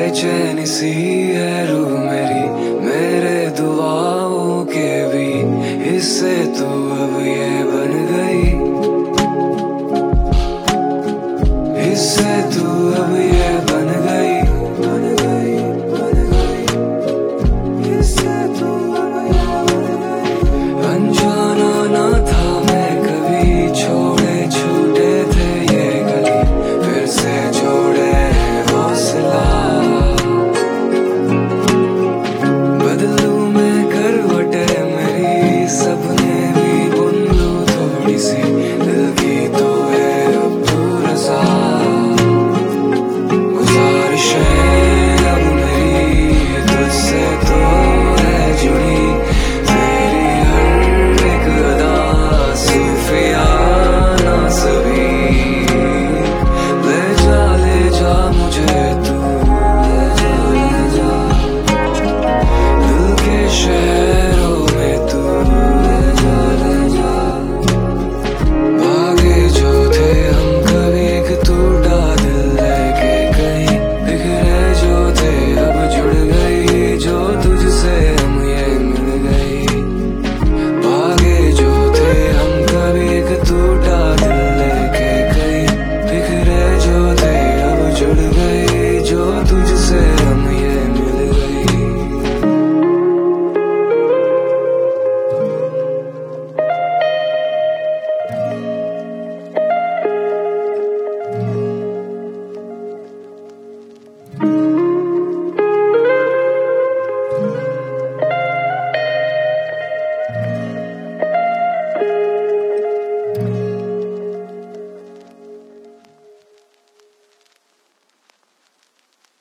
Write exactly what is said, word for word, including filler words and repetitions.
बेचैनी सी है रूह मेरी, मेरे दुआओं के भी हिस्से तू अब ये बन गई, हिस्से तू अब ये बन गई, बन गई, बन गई, हिस्से तू अब ये बन गई। अनजाना ना था मैं कभी, छोड़े छूटे थे ये गली, फिर से जोड़े हौसला, बदलू मैं करवटे मेरी, सपने भी बुन लूं थोड़ी सी, दिल की तो है अब तू रज़ा, गुज़ारिश है अब मेरी तुझसे तो है जुड़ी, तेरी हर एक अदा सूफियाना सभी, ले जा ले जा मुझे तू, ले जा ले जा दिल के शहरों में तू, ले जा ले जा। भागे जो थे हम कभी एक टूटा दिल लेके कहीं, बिखरे जो थे अब जुड़ गई, जो तुझसे हम ये मिल गई। भागे जो थे हम कभी एक टूटा दिल लेके कहीं, बिखरे जो थे अब जुड़ गई, जो तुझसे